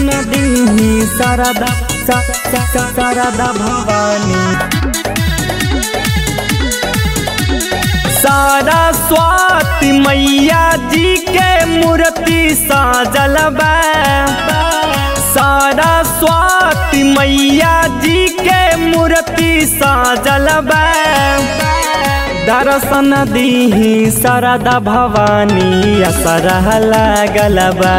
दर्शन दीही शारदा भवानी। सरस्वती मैया जी के मूर्ति सजल बा। सरस्वती मैया जी के मूर्ति सजल बा। दर्शन दीही शारदा भवानी असरह लागल बा।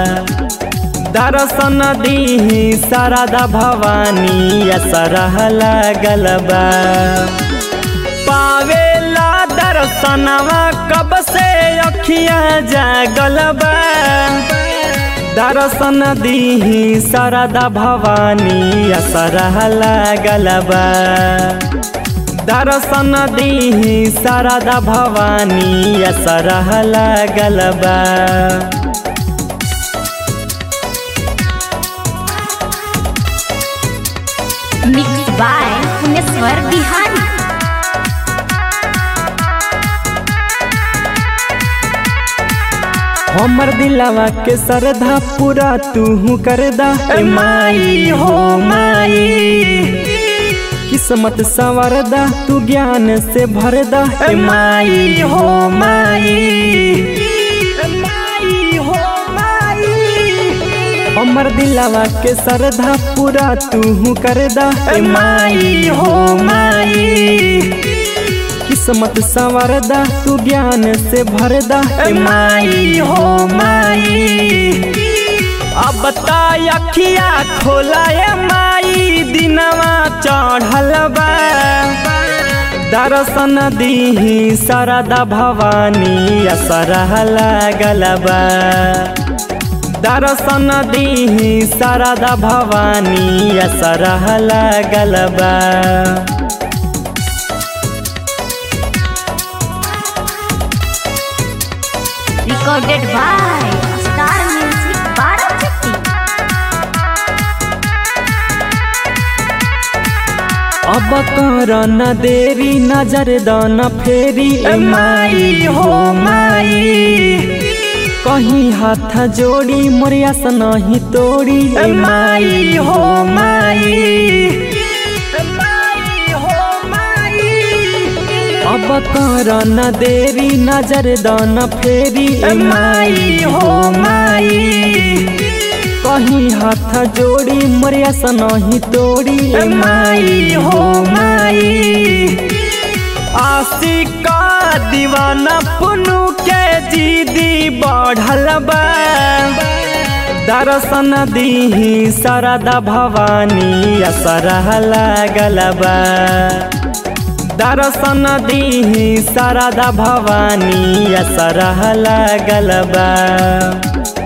दर्शन दीही शारदा भवानी असरह लागल बा। पावेला दर्शनवा कब से अखियाँ जागल बा। दर्शन दीही शारदा भवानी असरह लागल बा। दर्शन दीही शारदा भवानी असरह लागल बा। Mix by Puneshwar Bihari. हमर दिलवा के श्रद्धा पूरा तू कर दा माई हो माई। किस्मत संवर दा तू ज्ञान से भर दा माई हो माई। हमर दिलवा के श्रद्धा पूरा तू कर दा माई हो माई। किस्मत संवर दा तू ज्ञान से भर दा माई हो माई। अब अखिया खोला माई दिनवा चढ़ल बा। दर्शन दीही शारदा भवानी असरह लागल बा। दर्शन दीही शारदा भवानी असरह लागल बा। Recorded by star music Barachatti. अब कर न देरी नजर दान फेरी माई हो माई। कहीं हाथ जोड़ी मोरिया से नहीं तोड़ी माई हो माई। अब कर न देरी नजर दान फेरी माई हो माई। कहीं हाथ जोड़ी मोरिया से नहीं तोड़ी माई हो माई। आशिका दीवाना पुनु के जीदी बढ़ल बा। दर्शन दीही शारदा भवानी असरह लागल बा। दर्शन दीही शारदा भवानी असरह लागल बा।